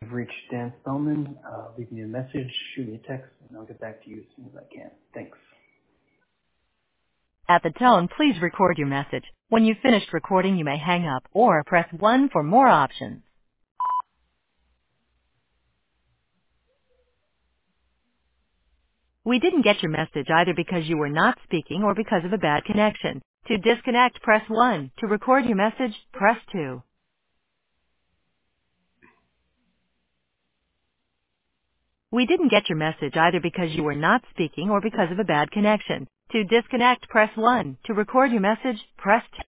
You've reached Dan Spellman. Leave me a message, shoot me a text, and I'll get back to you as soon as I can. Thanks. At the tone, please record your message. When you've finished recording, you may hang up or press 1 for more options. We didn't get your message either because you were not speaking or because of a bad connection. To disconnect, press 1. To record your message, press 2. We didn't get your message either because you were not speaking or because of a bad connection. To disconnect, press 1. To record your message, press 2.